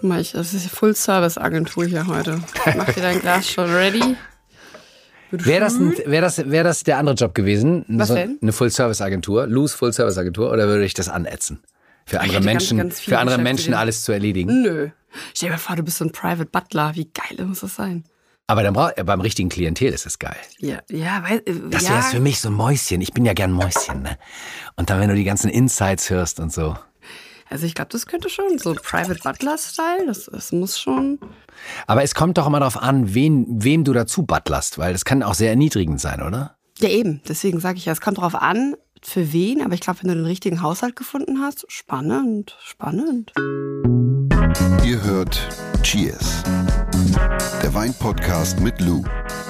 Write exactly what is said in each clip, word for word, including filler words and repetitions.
Guck mal, ich, das ist die Full-Service-Agentur hier heute. Mach dir dein Glas schon ready? Wäre das, wär das, wär das der andere Job gewesen? Was so, denn? Eine Full-Service-Agentur, Lou's Full-Service-Agentur, oder würde ich das anetzen? Für andere Menschen, ganz, ganz viele für andere Menschen Beschäftigte. alles zu erledigen? Nö. Stell dir mal vor, du bist so ein Private Butler. Wie geil muss das sein? Aber dann brauch, beim richtigen Klientel ist es geil. Ja, ja, weil, äh, Das ja. wäre für mich so ein Mäuschen. Ich bin ja gern Mäuschen, ne? Und dann, wenn du die ganzen Insights hörst und so. Also ich glaube, das könnte schon so Private Butler-Style. Das, das muss schon. Aber es kommt doch immer darauf an, wen, wem du dazu butlerst, weil das kann auch sehr erniedrigend sein, oder? Ja, eben. Deswegen sage ich ja, es kommt drauf an, für wen. Aber ich glaube, wenn du den richtigen Haushalt gefunden hast, spannend, spannend. Ihr hört Cheers, der Wein-Podcast mit Lou.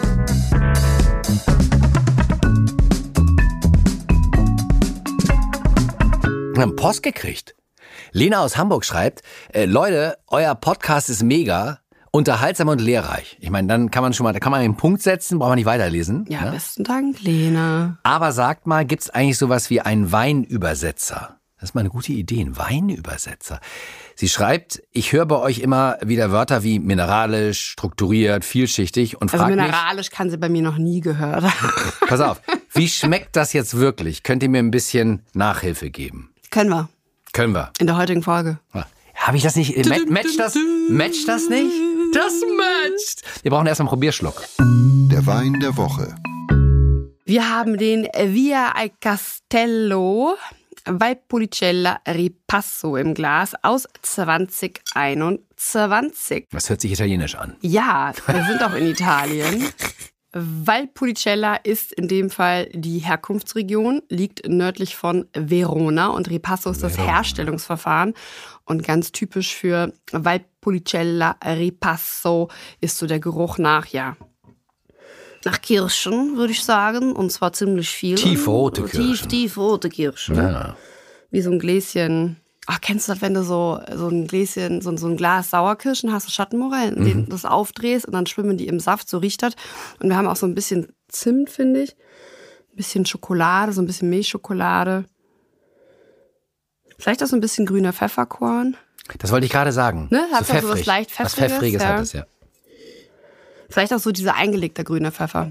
Wir haben Post gekriegt. Lena aus Hamburg schreibt, äh, Leute, euer Podcast ist mega, unterhaltsam und lehrreich. Ich meine, dann kann man schon mal, da kann man einen Punkt setzen, braucht man nicht weiterlesen. Ja, ne? besten Dank, Lena. Aber sagt mal, gibt's eigentlich sowas wie einen Weinübersetzer? Das ist mal eine gute Idee, ein Weinübersetzer. Sie schreibt, ich höre bei euch immer wieder Wörter wie mineralisch, strukturiert, vielschichtig und Also fragt mich, mineralisch kann sie bei mir noch nie gehört. pass auf, wie schmeckt das jetzt wirklich? Könnt ihr mir ein bisschen Nachhilfe geben? Können wir. Können wir. In der heutigen Folge. Habe ich das nicht? Ma- Matcht das? Matcht das nicht? Das matcht. Wir brauchen erst einen Probierschluck. Der Wein der Woche. Wir haben den Via al Castello Valpolicella Ripasso im Glas aus zwanzig einundzwanzig. Das hört sich italienisch an. Ja, wir sind auch in Italien. Valpolicella ist in dem Fall die Herkunftsregion, liegt nördlich von Verona und Ripasso ist das Herstellungsverfahren. Und ganz typisch für Valpolicella Ripasso ist so der Geruch nach, ja, nach Kirschen, würde ich sagen. Und zwar ziemlich viel. Tiefrote Kirschen. Tief, tiefrote Kirschen. Ja. Wie so ein Gläschen. Ach, kennst du das, wenn du so, so ein Gläschen, so, so ein Glas Sauerkirschen hast, Schattenmorellen, mhm. den, das aufdrehst und dann schwimmen die im Saft, so riecht das. Und wir haben auch so ein bisschen Zimt, finde ich. Ein bisschen Schokolade, so ein bisschen Milchschokolade. Vielleicht auch so ein bisschen grüner Pfefferkorn. Das wollte ich gerade sagen. Ne? Hat so auch so was leicht Was Pfeffriges, Pfeffriges ja. hat es, ja. Vielleicht auch so dieser eingelegte grüne Pfeffer.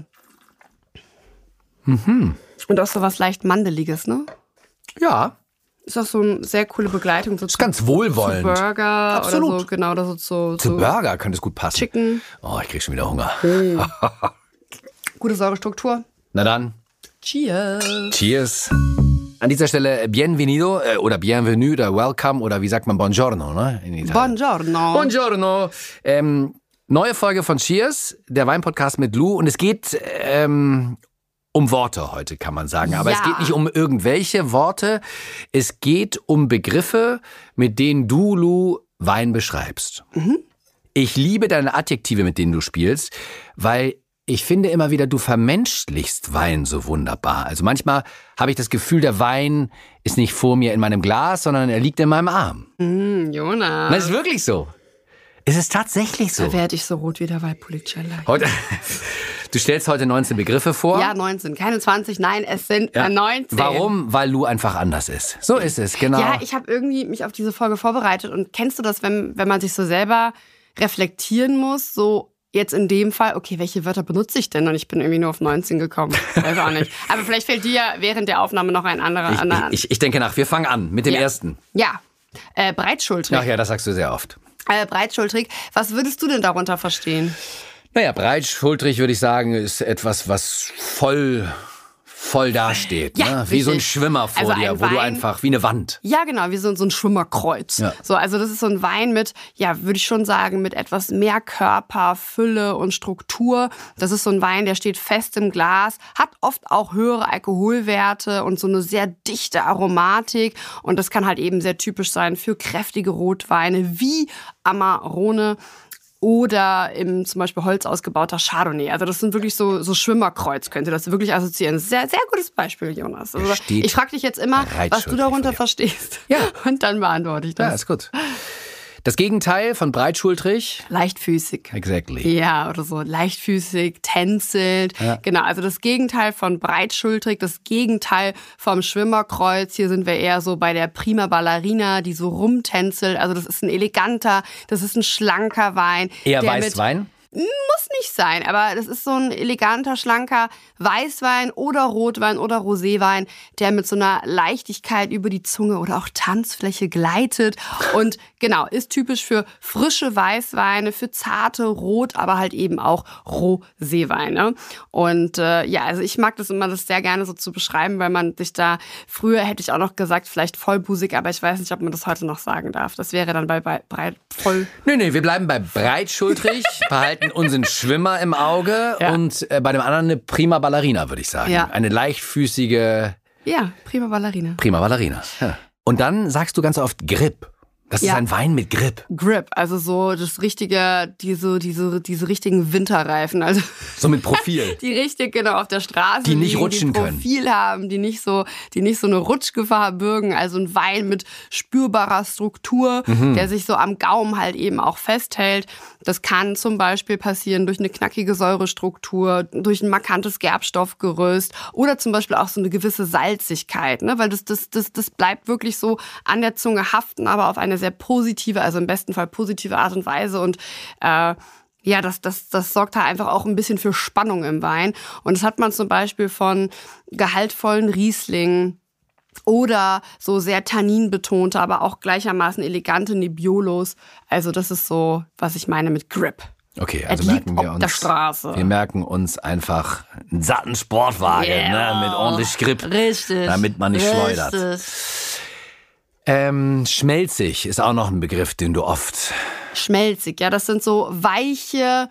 Mhm. Und auch so was leicht Mandeliges, ne? Ja. Ist auch so eine sehr coole Begleitung. So Ist ganz wohlwollend. Zu Burger Absolut. oder so, genau, oder so zu, Zu Burger könnte es gut passen. Chicken. Oh, ich krieg schon wieder Hunger. Gute Säurestruktur. Na dann. Cheers. Cheers. An dieser Stelle bienvenido äh, oder bienvenue oder welcome oder wie sagt man buongiorno, ne? In Italien. Buongiorno. Buongiorno. Ähm, neue Folge von Cheers, der Weinpodcast mit Lou. Und es geht ähm, um Worte heute, kann man sagen. Aber Ja. es geht nicht um irgendwelche Worte. Es geht um Begriffe, mit denen du, Lou, Wein beschreibst. Mhm. Ich liebe deine Adjektive, mit denen du spielst, weil ich finde immer wieder, du vermenschlichst Wein so wunderbar. Also manchmal habe ich das Gefühl, der Wein ist nicht vor mir in meinem Glas, sondern er liegt in meinem Arm. Mm, Jonas. Das ist wirklich so. Es ist tatsächlich so. Da werde ich so rot wie der Valpolicella. Heute, du stellst heute neunzehn Begriffe vor. Ja, neunzehn. Keine zwanzig, nein, es sind Ja. äh, neunzehn. Warum? Weil Lou einfach anders ist. So ist es, genau. Ja, ich habe irgendwie mich auf diese Folge vorbereitet. Und kennst du das, wenn, wenn man sich so selber reflektieren muss, so jetzt in dem Fall, okay, welche Wörter benutze ich denn? Und ich bin irgendwie nur auf neunzehn gekommen. Weiß auch nicht. Aber vielleicht fällt dir ja während der Aufnahme noch ein anderer ich, an. ich, ich, ich denke nach. Wir fangen an mit dem Ja. ersten. Ja, äh, breitschultrig. Ach ja, das sagst du sehr oft. Äh, breitschultrig. Was würdest du denn darunter verstehen? Naja, breitschultrig würde ich sagen, ist etwas, was voll, voll dasteht. Ja, ne? Wie so ein richtig. Schwimmer vor Also dir, ein wo du Wein- einfach, wie eine Wand. Ja, genau, wie so, so ein Schwimmerkreuz. Ja. So, also das ist so ein Wein mit, ja, würde ich schon sagen, mit etwas mehr Körper, Fülle und Struktur. Das ist so ein Wein, der steht fest im Glas, hat oft auch höhere Alkoholwerte und so eine sehr dichte Aromatik. Und das kann halt eben sehr typisch sein für kräftige Rotweine wie Amarone oder im zum Beispiel Holz ausgebauter Chardonnay. Also das sind wirklich so, so Schwimmerkreuz, könnte das wirklich assoziieren. Sehr, sehr gutes Beispiel, Jonas. Also Steht ich frage dich jetzt immer, was du breitschultrig darunter vor dir. verstehst. Ja. Und dann beantworte ich das. Ja, ist gut. Das Gegenteil von breitschultrig? Leichtfüßig. Exactly. Ja, oder so leichtfüßig, tänzelt. Ja. Genau, also das Gegenteil von breitschultrig, das Gegenteil vom Schwimmerkreuz. Hier sind wir eher so bei der Prima Ballerina, die so rumtänzelt. Also das ist ein eleganter, das ist ein schlanker Wein. Eher Weißwein? Muss nicht sein, aber das ist so ein eleganter, schlanker Weißwein oder Rotwein oder Roséwein, der mit so einer Leichtigkeit über die Zunge oder auch Tanzfläche gleitet. Und genau, ist typisch für frische Weißweine, für zarte Rot, aber halt eben auch Roséweine. Und äh, ja, also ich mag das immer, das sehr gerne so zu beschreiben, weil man sich da, früher hätte ich auch noch gesagt, vielleicht vollbusig, aber ich weiß nicht, ob man das heute noch sagen darf. Das wäre dann bei, bei breit voll... Nee, nee, wir bleiben bei breitschultrig, behalten unseren Schwimmer im Auge ja. und äh, bei dem anderen eine Prima Ballerina, würde ich sagen. Ja. Eine leichtfüßige... Ja, Prima Ballerina. Prima Ballerina. Ja. Und dann sagst du ganz oft Grip. Das ja. ist ein Wein mit Grip. Grip, also so das richtige, diese, diese, diese richtigen Winterreifen. Also so mit Profil. Die richtig, genau, auf der Straße. Die nicht liegen, rutschen die Profil können. haben, die nicht so, die nicht so eine Rutschgefahr bürgen. Also ein Wein mit spürbarer Struktur, mhm. der sich so am Gaumen halt eben auch festhält. Das kann zum Beispiel passieren durch eine knackige Säurestruktur, durch ein markantes Gerbstoffgerüst oder zum Beispiel auch so eine gewisse Salzigkeit, ne? Weil das, das, das, das bleibt wirklich so an der Zunge haften, aber auf eine sehr positive, also im besten Fall positive Art und Weise. Und äh, ja, das, das, das sorgt halt einfach auch ein bisschen für Spannung im Wein. Und das hat man zum Beispiel von gehaltvollen Rieslingen oder so sehr tanninbetonte, aber auch gleichermaßen elegante Nebbiolos. Also das ist so, was ich meine mit Grip. Okay, also merken wir uns, der Straße. wir merken uns einfach einen satten Sportwagen, yeah. ne, mit ordentlich Grip. Richtig. Damit man nicht Richtig. schleudert. Ähm, schmelzig ist auch noch ein Begriff, den du oft... Schmelzig, ja, das sind so weiche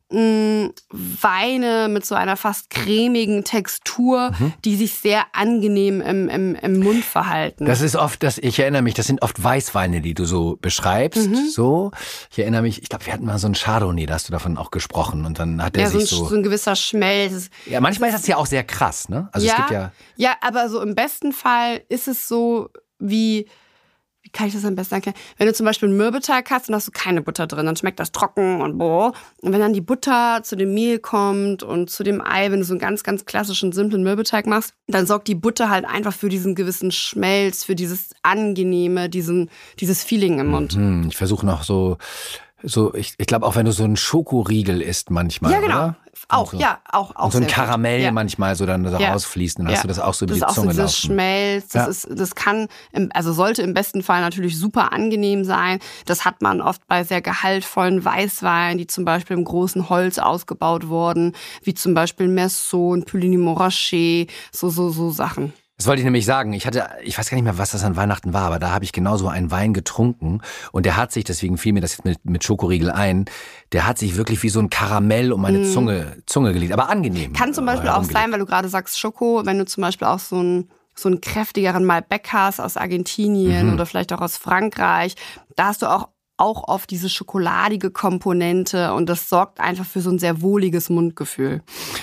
mh, Weine mit so einer fast cremigen Textur, mhm. die sich sehr angenehm im, im, im Mund verhalten. Das ist oft, das, ich erinnere mich, das sind oft Weißweine, die du so beschreibst. Mhm. So, ich erinnere mich, ich glaube, wir hatten mal so ein Chardonnay, da hast du davon auch gesprochen und dann hat der ja, sich so... so... so ein gewisser Schmelz. Ja, manchmal ist das ja auch sehr krass, ne? Also ja, es gibt ja... Ja, aber so im besten Fall ist es so wie... Wie kann ich das am besten erklären? Wenn du zum Beispiel einen Mürbeteig hast, dann hast du keine Butter drin, dann schmeckt das trocken und boah. Und wenn dann die Butter zu dem Mehl kommt und zu dem Ei, wenn du so einen ganz, ganz klassischen, simplen Mürbeteig machst, dann sorgt die Butter halt einfach für diesen gewissen Schmelz, für dieses Angenehme, diesen, dieses Feeling im Mund. Mhm, ich versuche noch so... So, ich, ich glaube auch, wenn du so einen Schokoriegel isst manchmal, ja, genau. oder? Auch, so, ja, auch, auch. Und so ein Karamell ja. manchmal so dann so ja. rausfließt, dann ja. hast du das auch so über das die Zunge laufen. Das ist auch so dieses Schmelz, das ja. ist, das kann, im, also sollte im besten Fall natürlich super angenehm sein. Das hat man oft bei sehr gehaltvollen Weißweinen, die zum Beispiel im großen Holz ausgebaut wurden, wie zum Beispiel Merceau, Puligny Montrachet, so, so, so Sachen. Das wollte ich nämlich sagen. Ich hatte, ich weiß gar nicht mehr, was das an Weihnachten war, aber da habe ich genauso einen Wein getrunken und der hat sich, deswegen fiel mir das jetzt mit, mit Schokoriegel ein, der hat sich wirklich wie so ein Karamell um meine mm. Zunge, Zunge gelegt, aber angenehm. Kann zum Beispiel auch sein, weil du gerade sagst Schoko, wenn du zum Beispiel auch so einen, so einen kräftigeren Malbec hast aus Argentinien mhm. oder vielleicht auch aus Frankreich, da hast du auch auch oft diese schokoladige Komponente und das sorgt einfach für so ein sehr wohliges Mundgefühl.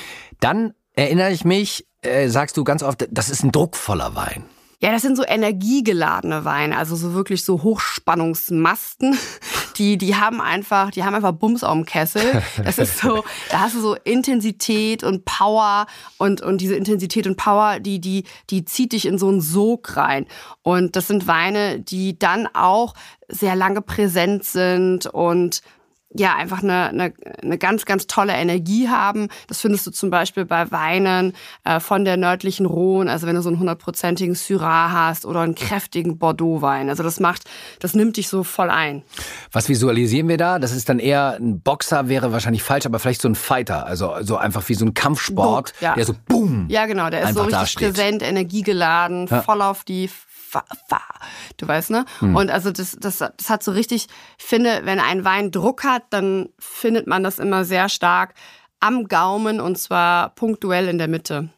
Dann erinnere ich mich, äh, sagst du ganz oft, das ist ein druckvoller Wein. Ja, das sind so energiegeladene Weine, also so wirklich so Hochspannungsmasten. Die, die haben einfach, die haben einfach Bums auf dem Kessel. Das ist so, da hast du so Intensität und Power und, und diese Intensität und Power, die, die, die zieht dich in so einen Sog rein. Und das sind Weine, die dann auch sehr lange präsent sind und ja, einfach eine, eine, eine ganz, ganz tolle Energie haben. Das findest du zum Beispiel bei Weinen äh, von der nördlichen Rhone, also wenn du so einen hundertprozentigen Syrah hast oder einen kräftigen Bordeaux-Wein. Also das macht, das nimmt dich so voll ein. Was visualisieren wir da? Das ist dann eher ein Boxer, wäre wahrscheinlich falsch, aber vielleicht so ein Fighter. Also so einfach wie so ein Kampfsport, Druck, ja. der so boom. Ja, genau, der ist so richtig präsent, energiegeladen, ja. voll auf die Du weißt, ne? Hm. Und also das, das, das hat so richtig, ich finde, wenn ein Wein Druck hat, dann findet man das immer sehr stark am Gaumen und zwar punktuell in der Mitte.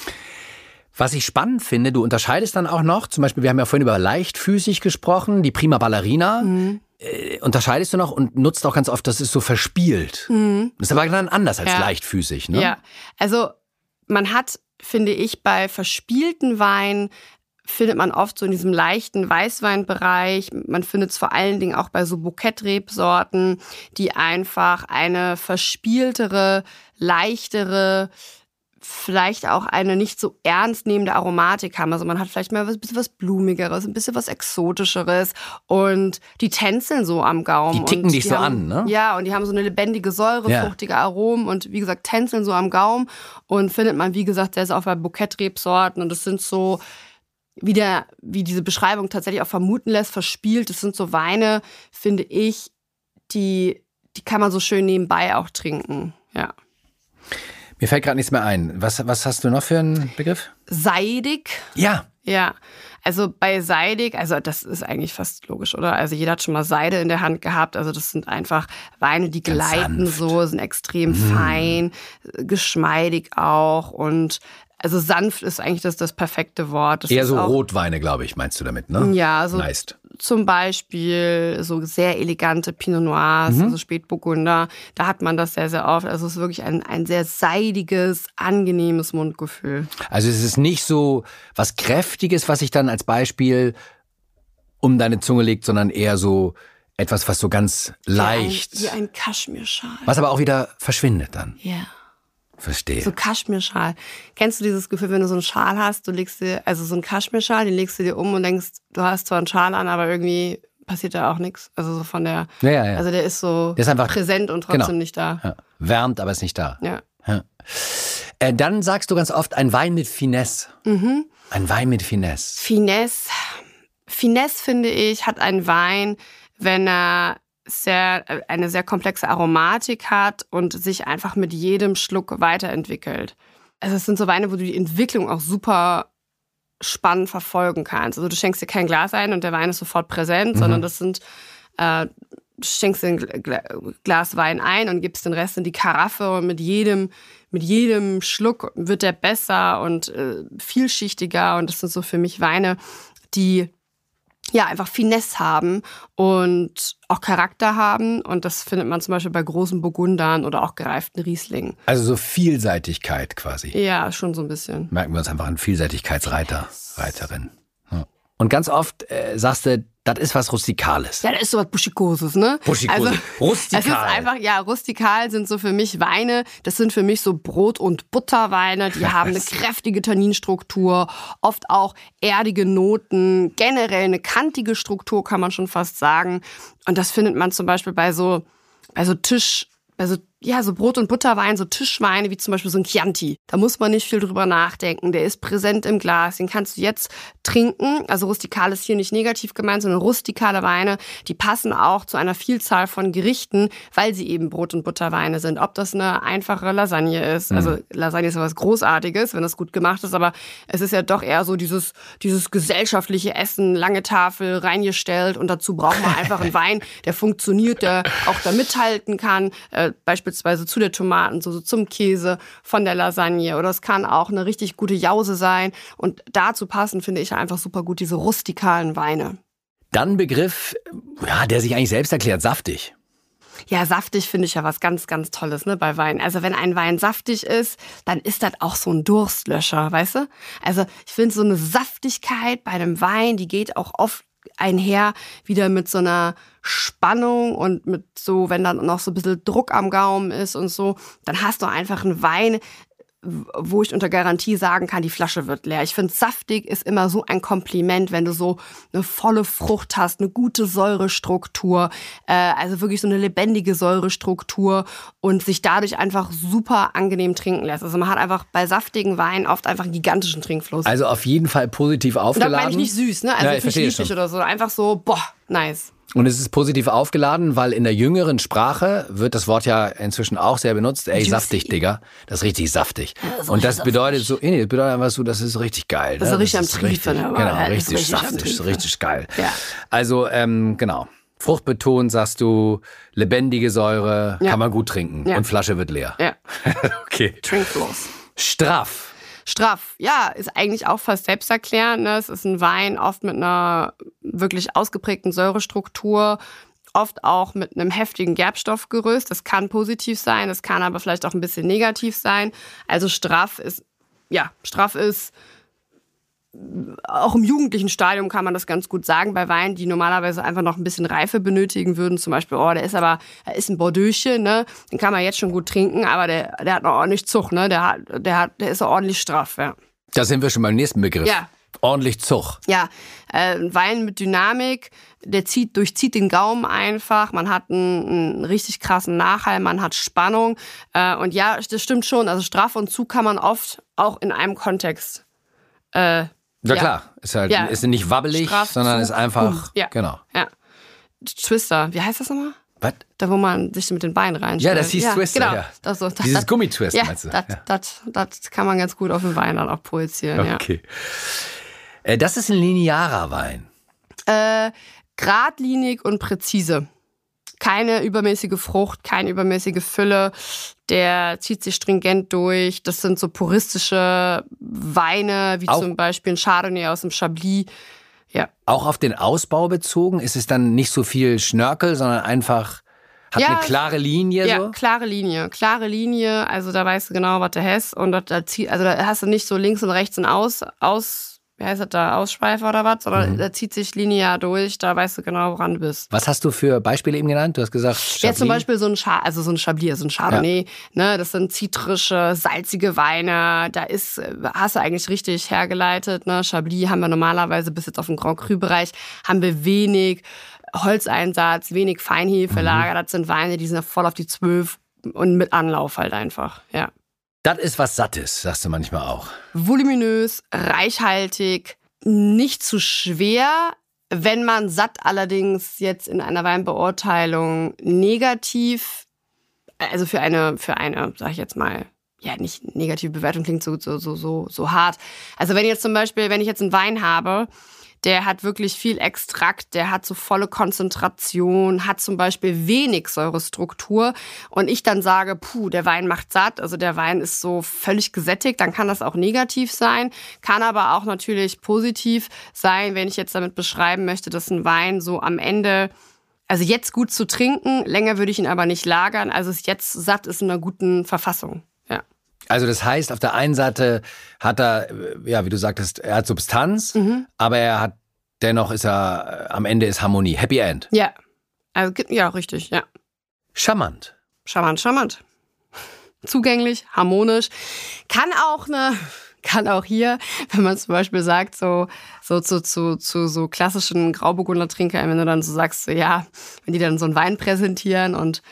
Was ich spannend finde, du unterscheidest dann auch noch, zum Beispiel, wir haben ja vorhin über leichtfüßig gesprochen, die Prima Ballerina. Mhm. Äh, unterscheidest du noch und nutzt auch ganz oft, das ist so verspielt. Mhm. Das ist aber dann anders als ja. leichtfüßig, ne? Ja, also man hat, finde ich, bei verspielten Weinen findet man oft so in diesem leichten Weißweinbereich. Man findet es vor allen Dingen auch bei so Bouquet-Rebsorten, die einfach eine verspieltere, leichtere, vielleicht auch eine nicht so ernst nehmende Aromatik haben. Also man hat vielleicht mal ein bisschen was Blumigeres, ein bisschen was Exotischeres und die tänzeln so am Gaumen. Die ticken und dich die so haben, an, ne? Ja, und die haben so eine lebendige Säure, Ja. fruchtige Aromen und wie gesagt, tänzeln so am Gaumen und findet man, wie gesagt, sehr, sehr oft bei Bouquet-Rebsorten und das sind so, wie, der, wie diese Beschreibung tatsächlich auch vermuten lässt, verspielt. Das sind so Weine, finde ich, die, die kann man so schön nebenbei auch trinken, ja. Mir fällt gerade nichts mehr ein. Was, was hast du noch für einen Begriff? Seidig. Ja. Ja, also bei seidig, also das ist eigentlich fast logisch, oder? Also jeder hat schon mal Seide in der Hand gehabt. Also das sind einfach Weine, die Ganz gleiten sanft. so, sind extrem Mm. fein, geschmeidig auch und also sanft ist eigentlich das, das perfekte Wort. Das Eher ist so auch, Rotweine, glaube ich, meinst du damit, ne? Ja, so Meist. zum Beispiel so sehr elegante Pinot Noirs, Mhm. also Spätburgunder. Da hat man das sehr, sehr oft. Also es ist wirklich ein, ein sehr seidiges, angenehmes Mundgefühl. Also es ist nicht so was Kräftiges, was sich dann als Beispiel um deine Zunge legt, sondern eher so etwas, was so ganz leicht, Wie ein, wie ein Kaschmirschal. was aber auch wieder verschwindet dann. Ja. Verstehe. So Kaschmirschal. Kennst du dieses Gefühl, wenn du so einen Schal hast, du legst dir, also so einen Kaschmirschal, den legst du dir um und denkst, du hast zwar einen Schal an, aber irgendwie passiert da auch nichts. Also so von der, Ja, ja, ja. also der ist so Der ist einfach- präsent und trotzdem genau. nicht da. Ja. Wärmt, aber ist nicht da. Ja. Ja. Äh, dann sagst du ganz oft ein Wein mit Finesse. Mhm. Ein Wein mit Finesse. Finesse. Finesse, finde ich, hat ein Wein, wenn er sehr, eine sehr komplexe Aromatik hat und sich einfach mit jedem Schluck weiterentwickelt. Also es sind so Weine, wo du die Entwicklung auch super spannend verfolgen kannst. Also du schenkst dir kein Glas ein und der Wein ist sofort präsent, Mhm. sondern das sind, äh, du schenkst dir ein Gla- Glas Wein ein und gibst den Rest in die Karaffe und mit jedem, mit jedem Schluck wird der besser und äh, vielschichtiger und das sind so für mich Weine, die ja einfach Finesse haben und auch Charakter haben und das findet man zum Beispiel bei großen Burgundern oder auch gereiften Rieslingen. Also so Vielseitigkeit quasi. Ja, schon so ein bisschen. Merken wir uns einfach einen Vielseitigkeitsreiter, Reiterin. Ja. Und ganz oft äh, sagst du, das ist was Rustikales. Ja, das ist so was Buschikoses, ne? Buschikose. Also, Rustikal. es ist einfach, ja, rustikal sind so für mich Weine, das sind für mich so Brot- und Butterweine, die haben eine kräftige Tanninstruktur, oft auch erdige Noten, generell eine kantige Struktur, kann man schon fast sagen. Und das findet man zum Beispiel bei so, bei so Tisch, bei so, ja, so Brot- und Butterwein, so Tischweine, wie zum Beispiel so ein Chianti. Da muss man nicht viel drüber nachdenken. Der ist präsent im Glas. Den kannst du jetzt trinken. Also rustikal ist hier nicht negativ gemeint, sondern rustikale Weine, die passen auch zu einer Vielzahl von Gerichten, weil sie eben Brot- und Butterweine sind. Ob das eine einfache Lasagne ist. Also Lasagne ist ja was Großartiges, wenn das gut gemacht ist, aber es ist ja doch eher so dieses, dieses gesellschaftliche Essen, lange Tafel, reingestellt und dazu braucht man einfach einen Wein, der funktioniert, der auch da mithalten kann. Äh, beispielsweise zu der Tomatensoße, zum Käse, von der Lasagne. Oder es kann auch eine richtig gute Jause sein. Und dazu passen, finde ich einfach super gut diese rustikalen Weine. Dann Begriff, ja, der sich eigentlich selbst erklärt, saftig. Ja, saftig finde ich ja was ganz, ganz Tolles, ne, bei Wein. Also wenn ein Wein saftig ist, dann ist das auch so ein Durstlöscher, weißt du? Also ich finde so eine Saftigkeit bei einem Wein, die geht auch oft einher wieder mit so einer Spannung und mit so, wenn dann noch so ein bisschen Druck am Gaumen ist und so, dann hast du einfach einen Wein, wo ich unter Garantie sagen kann, die Flasche wird leer. Ich finde, saftig ist immer so ein Kompliment, wenn du so eine volle Frucht hast, eine gute Säurestruktur, äh, also wirklich so eine lebendige Säurestruktur und sich dadurch einfach super angenehm trinken lässt. Also man hat einfach bei saftigen Weinen oft einfach einen gigantischen Trinkfluss. Also auf jeden Fall positiv Und da aufgeladen. meine ich nicht süß, ne? Also Ja, ich jetzt nicht verstehe lieblich schon. oder so. Einfach so, boah, nice. Und es ist positiv aufgeladen, weil in der jüngeren Sprache wird das Wort ja inzwischen auch sehr benutzt. Ey, Juicy. saftig, Digga. Das ist richtig saftig. das ist Und das richtig bedeutet so, nee, das bedeutet einfach so, das ist richtig geil. Das ist ne? richtig am ist Triefen, richtig, aber Genau, das ist richtig, richtig am saftig, Triefen. richtig geil. Ja. Also, ähm, genau. Fruchtbetont, sagst du, lebendige Säure, Ja. kann man gut trinken. Ja. Und Flasche wird leer. Ja, Okay. Trinkfluss. Straff. Straff, ja, ist eigentlich auch fast selbsterklärend. Ne? Es ist ein Wein, oft mit einer wirklich ausgeprägten Säurestruktur, oft auch mit einem heftigen Gerbstoffgerüst. Das kann positiv sein, das kann aber vielleicht auch ein bisschen negativ sein. Also straff ist, ja, straff ist auch im jugendlichen Stadium kann man das ganz gut sagen, bei Weinen, die normalerweise einfach noch ein bisschen Reife benötigen würden. Zum Beispiel, oh, der ist aber, er ist ein Bordeauxchen, ne? Den kann man jetzt schon gut trinken, aber der, der hat noch ordentlich Zug, ne? Der hat, der hat, der ist ordentlich straff, ja. Da sind wir schon beim nächsten Begriff. Ja. Ordentlich Zug. Ja, äh, ein Wein mit Dynamik, der zieht, durchzieht den Gaumen einfach. Man hat einen, einen richtig krassen Nachhall, man hat Spannung. Äh, und ja, das stimmt schon. Also straff und Zug kann man oft auch in einem Kontext. Äh, Ja, ja klar. Ist halt ja. ist nicht wabbelig, Straff, sondern Zug, ist einfach. Boom. Ja. Genau. Ja. Twister, wie heißt das nochmal? Was? Da, wo man sich mit den Beinen reinstellt. Ja, das hieß Twister, genau. ja. Das, so, das, Dieses das, Gummitwist, ja, meinst du? Das, Ja. das, das kann man ganz gut auf den Wein dann auch projizieren. Okay. Äh, Das ist ein linearer Wein. Ja. Äh, geradlinig und präzise. Keine übermäßige Frucht, keine übermäßige Fülle. Der zieht sich stringent durch. Das sind so puristische Weine, wie Auch- zum Beispiel ein Chardonnay aus dem Chablis. Ja. Auch auf den Ausbau bezogen ist es dann nicht so viel Schnörkel, sondern einfach hat Ja, eine klare Linie. Ja, so? klare Linie. Klare Linie, also da weißt du genau, was du hast. Und da, da zieht, also da hast du nicht so links und rechts und aus, aus, wie heißt das da, Ausschweifer oder was, sondern Mhm. da zieht sich linear durch, da weißt du genau, woran du bist. Was hast du für Beispiele eben genannt? Du hast gesagt, Chablis. Ja, zum Beispiel so ein Char also so ein Chablis, so ein Chardonnay, ne, das sind zitrische, salzige Weine, da ist, äh, hast du eigentlich richtig hergeleitet, ne, Chablis haben wir normalerweise bis jetzt auf dem Grand Cru-Bereich, haben wir wenig Holzeinsatz, wenig Feinhefelager, das sind Weine, die sind voll auf die zwölf und mit Anlauf halt einfach, ja. Das ist was Sattes, sagst du manchmal auch. Voluminös, reichhaltig, nicht zu schwer. Wenn man satt allerdings jetzt in einer Weinbeurteilung negativ, also für eine, für eine, sag ich jetzt mal, ja, nicht negative Bewertung klingt so, so, so, so, so hart. Also wenn jetzt zum Beispiel, wenn ich jetzt einen Wein habe, der hat wirklich viel Extrakt, der hat so volle Konzentration, hat zum Beispiel wenig Säurestruktur und ich dann sage, puh, der Wein macht satt, also der Wein ist so völlig gesättigt, dann kann das auch negativ sein, kann aber auch natürlich positiv sein, wenn ich jetzt damit beschreiben möchte, dass ein Wein so am Ende, also jetzt gut zu trinken, länger würde ich ihn aber nicht lagern, also ist jetzt satt, ist in einer guten Verfassung, ja. Also das heißt, auf der einen Seite hat er, ja, wie du sagtest, er hat Substanz, Mhm. aber er hat, dennoch ist er, am Ende ist Harmonie, Happy End. Ja, also, ja, richtig, ja. Charmant. Charmant, charmant. Zugänglich, harmonisch. Kann auch eine, kann auch hier, wenn man zum Beispiel sagt, so, so zu, zu, zu so klassischen Grauburgunder-Trinkern, wenn du dann so sagst, so, ja, wenn die dann so einen Wein präsentieren und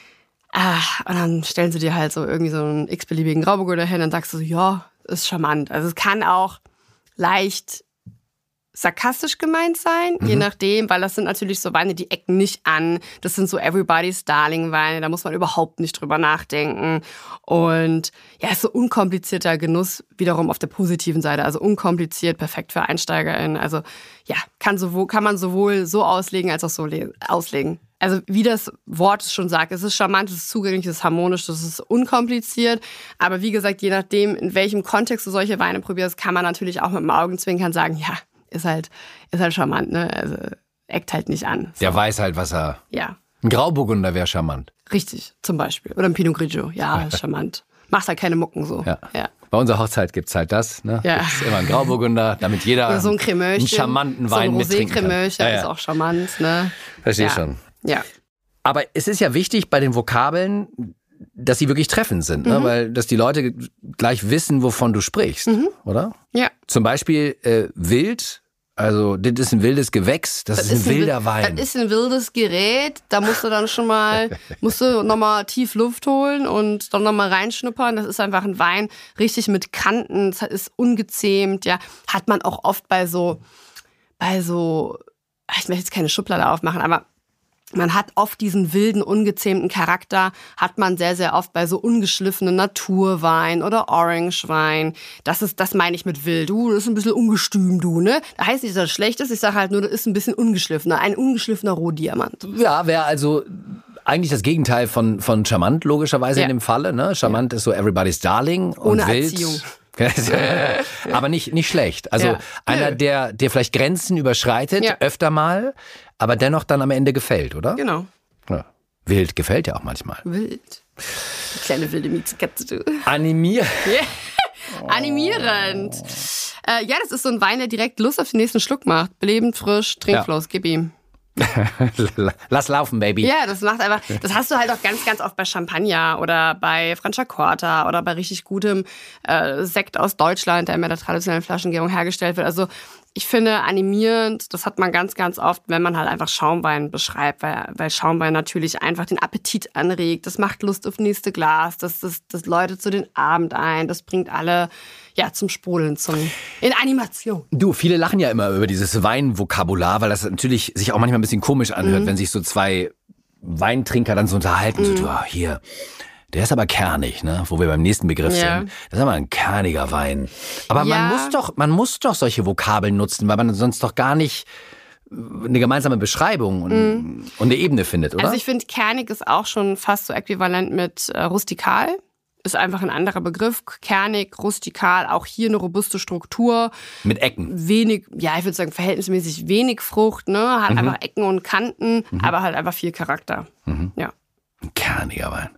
Ah, und dann stellen sie dir halt so irgendwie so einen x-beliebigen Grauburgunder hin, dann sagst du so, ja, ist charmant. Also es kann auch leicht sarkastisch gemeint sein, mhm. je nachdem, weil das sind natürlich so Weine, die ecken nicht an. Das sind so Everybody's Darling-Weine, da muss man überhaupt nicht drüber nachdenken. Und ja, ist so unkomplizierter Genuss wiederum auf der positiven Seite. Also unkompliziert, perfekt für EinsteigerInnen. Also ja, kann, sowohl, kann man sowohl so auslegen als auch so le- auslegen. Also wie das Wort es schon sagt, es ist charmant, es ist zugänglich, es ist harmonisch, es ist unkompliziert. Aber wie gesagt, je nachdem, in welchem Kontext du solche Weine probierst, kann man natürlich auch mit dem Augenzwinkern sagen, ja, ist halt, ist halt charmant, ne? Also eckt halt nicht an. So. Der weiß halt, was er... Ja, Ein Grauburgunder wäre charmant. richtig, zum Beispiel. Oder ein Pinot Grigio, ja, ist charmant. Macht halt keine Mucken so. Ja. Ja. Bei unserer Hochzeit gibt's halt das, ne? Ja. Gibt's immer ein Grauburgunder, damit jeder Oder so ein Cremöchen. einen charmanten Wein so ein mittrinken kann. Rosé-Cremöchen Ja, ja. ist auch charmant, ne? Verstehe ja. schon. Ja. Aber es ist ja wichtig bei den Vokabeln, dass sie wirklich treffend sind, ne? Mhm. Weil dass die Leute gleich wissen, wovon du sprichst, Mhm. oder? Ja. Zum Beispiel äh, wild, also das ist ein wildes Gewächs, das, ist ein wilder wi- Wein. Das ist ein wildes Gerät. Da musst du dann schon mal, musst du nochmal tief Luft holen und dann nochmal reinschnuppern. Das ist einfach ein Wein, richtig mit Kanten. Es ist ungezähmt, ja. Hat man auch oft bei so, bei so, ich möchte jetzt keine Schublade aufmachen, aber man hat oft diesen wilden, ungezähmten Charakter, hat man sehr, sehr oft bei so ungeschliffenen Naturwein oder Orangewein. Das ist, das meine ich mit wild. Du, das ist ein bisschen ungestüm, du, ne? Da heißt nicht, dass das schlecht ist. Ich sage halt nur, das ist ein bisschen ungeschliffener. Ein ungeschliffener Rohdiamant. Ja, wäre also eigentlich das Gegenteil von, von charmant, logischerweise Ja. in dem Falle. Ne? Charmant ist so everybody's darling. Ohne und wild. Erziehung. Aber nicht, nicht schlecht. Also Ja. einer, Nö. der, der vielleicht Grenzen überschreitet, Ja. öfter mal, aber dennoch dann am Ende gefällt, oder? Genau. Ja. Wild gefällt ja auch manchmal. Wild. Die kleine wilde Miezekatze, du. Animier. Animierend. Äh, ja, das ist so ein Wein, der direkt Lust auf den nächsten Schluck macht. Belebend, frisch, Trinkfluss, ja. Gib ihm. Lass laufen, Baby. Ja, das macht einfach, das hast du halt auch ganz, ganz oft bei Champagner oder bei Franciacorta oder bei richtig gutem äh, Sekt aus Deutschland, der mit der traditionellen Flaschengärung hergestellt wird. Also ich finde animierend, das hat man ganz, ganz oft, wenn man halt einfach Schaumwein beschreibt, weil, weil Schaumwein natürlich einfach den Appetit anregt, das macht Lust auf nächste Glas, das, das, das läutet zu den Abend ein, das bringt alle ja, zum Sprudeln, zum, in Animation. Du, viele lachen ja immer über dieses Weinvokabular, weil das natürlich sich auch manchmal ein bisschen komisch anhört, mhm. wenn sich so zwei Weintrinker dann so unterhalten, mhm. so, du, hier, der ist aber kernig, ne? Wo wir beim nächsten Begriff ja. sind. Das ist aber ein kerniger Wein. Aber ja. man muss doch, man muss doch solche Vokabeln nutzen, weil man sonst doch gar nicht eine gemeinsame Beschreibung und, mhm. und eine Ebene findet, oder? Also ich finde, kernig ist auch schon fast so äquivalent mit äh, rustikal. Ist einfach ein anderer Begriff. Kernig, rustikal, auch hier eine robuste Struktur. Mit Ecken. Wenig, ja, ich würde sagen, verhältnismäßig wenig Frucht, ne? Hat mhm. einfach Ecken und Kanten, mhm. aber halt einfach viel Charakter. Mhm. Ja. Ein kerniger Wein.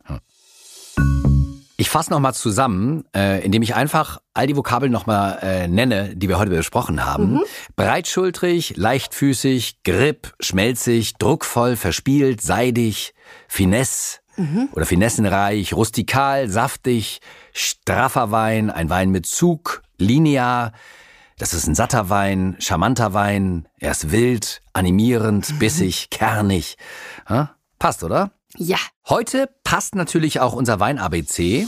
Ich fasse nochmal zusammen, äh, indem ich einfach all die Vokabeln nochmal äh, nenne, die wir heute besprochen haben. Mhm. Breitschultrig, leichtfüßig, gripp, schmelzig, druckvoll, verspielt, seidig, Finesse. Mhm. Oder finessenreich, rustikal, saftig, straffer Wein, ein Wein mit Zug, linear, das ist ein satter Wein, charmanter Wein, er ist wild, animierend, bissig, mhm. kernig. Ha? Passt, oder? Ja. Heute passt natürlich auch unser Wein-A B C.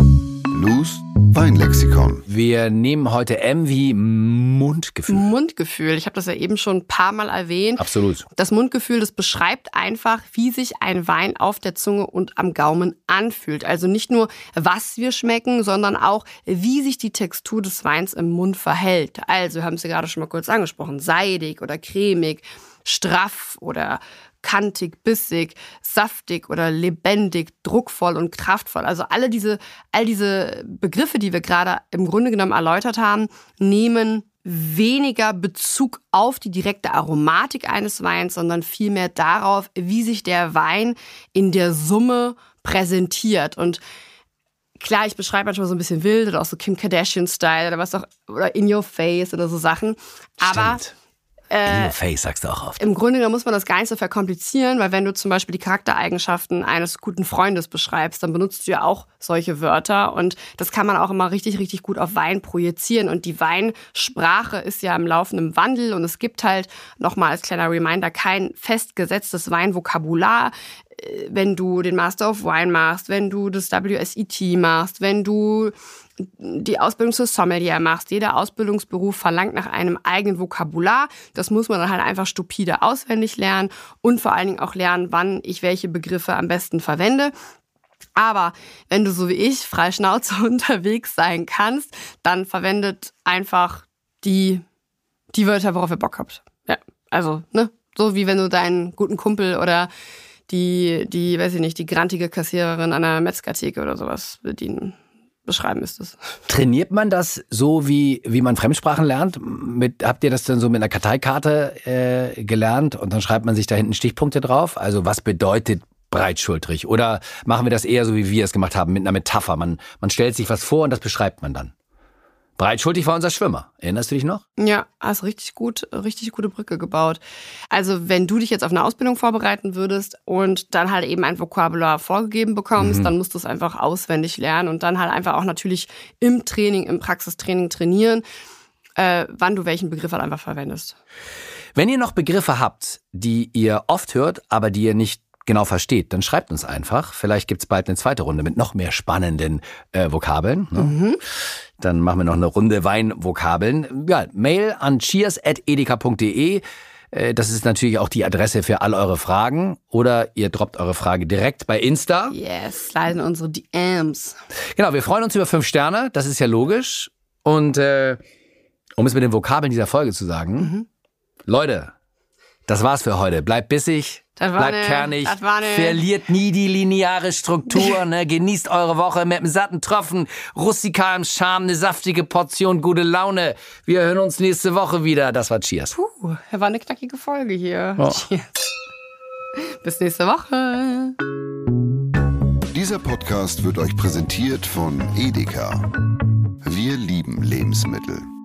Lou's Weinlexikon. Wir nehmen heute M wie Mundgefühl. Mundgefühl, ich habe das ja eben schon ein paar Mal erwähnt. Absolut. Das Mundgefühl, das beschreibt einfach, wie sich ein Wein auf der Zunge und am Gaumen anfühlt. Also nicht nur, was wir schmecken, sondern auch, wie sich die Textur des Weins im Mund verhält. Also, wir haben es ja gerade schon mal kurz angesprochen, seidig oder cremig, straff oder kantig, bissig, saftig oder lebendig, druckvoll und kraftvoll. Also alle diese, all diese Begriffe, die wir gerade im Grunde genommen erläutert haben, nehmen weniger Bezug auf die direkte Aromatik eines Weins, sondern vielmehr darauf, wie sich der Wein in der Summe präsentiert. Und klar, ich beschreibe manchmal so ein bisschen wild oder auch so Kim Kardashian-Style oder was auch, oder In Your Face oder so Sachen. Aber Stimmt. In your face, sagst du auch oft. Im Grunde genommen muss man das gar nicht so verkomplizieren, weil wenn du zum Beispiel die Charaktereigenschaften eines guten Freundes beschreibst, dann benutzt du ja auch solche Wörter und das kann man auch immer richtig, richtig gut auf Wein projizieren und die Weinsprache ist ja im laufenden Wandel und es gibt halt, nochmal als kleiner Reminder, kein festgesetztes Weinvokabular. Wenn du den Master of Wine machst, wenn du das W S E T machst, wenn du die Ausbildung zur Sommelier machst. Jeder Ausbildungsberuf verlangt nach einem eigenen Vokabular. Das muss man dann halt einfach stupide auswendig lernen und vor allen Dingen auch lernen, wann ich welche Begriffe am besten verwende. Aber wenn du so wie ich frei Schnauze unterwegs sein kannst, dann verwendet einfach die, die Wörter, worauf ihr Bock habt. Ja, also, ne? So wie wenn du deinen guten Kumpel oder die, die, weiß ich nicht, die grantige Kassiererin an der Metzgertheke oder sowas bedienen. Beschreiben ist es. Trainiert man das so, wie, wie man Fremdsprachen lernt? Mit, habt ihr das dann so mit einer Karteikarte äh, gelernt und dann schreibt man sich da hinten Stichpunkte drauf? Also was bedeutet breitschultrig? Oder machen wir das eher so, wie wir es gemacht haben, mit einer Metapher? Man, man stellt sich was vor und das beschreibt man dann. Breitschultrig war unser Schwimmer. Erinnerst du dich noch? Ja, hast richtig gut, richtig gute Brücke gebaut. Also wenn du dich jetzt auf eine Ausbildung vorbereiten würdest und dann halt eben ein Vokabular vorgegeben bekommst, mhm. dann musst du es einfach auswendig lernen und dann halt einfach auch natürlich im Training, im Praxistraining trainieren, äh, wann du welchen Begriff halt einfach verwendest. Wenn ihr noch Begriffe habt, die ihr oft hört, aber die ihr nicht genau versteht, dann schreibt uns einfach. Vielleicht gibt's bald eine zweite Runde mit noch mehr spannenden äh, Vokabeln. Ne? Mhm. Dann machen wir noch eine Runde Weinvokabeln. Ja, Mail an cheers at edeka punkt de. Äh, das ist natürlich auch die Adresse für all eure Fragen. Oder ihr droppt eure Frage direkt bei Insta. Yes, sliden unsere D Ms. Genau, wir freuen uns über fünf Sterne. Das ist ja logisch. Und äh, um es mit den Vokabeln dieser Folge zu sagen, mhm. Leute, das war's für heute. Bleibt bissig. Bleibt ne, kernig, verliert nie die lineare Struktur, ne? Genießt eure Woche mit einem satten Tropfen, rustikalem Charme, eine saftige Portion gute Laune. Wir hören uns nächste Woche wieder. Das war Cheers. Puh, das war eine knackige Folge hier. Oh. Cheers. Bis nächste Woche. Dieser Podcast wird euch präsentiert von Edeka. Wir lieben Lebensmittel.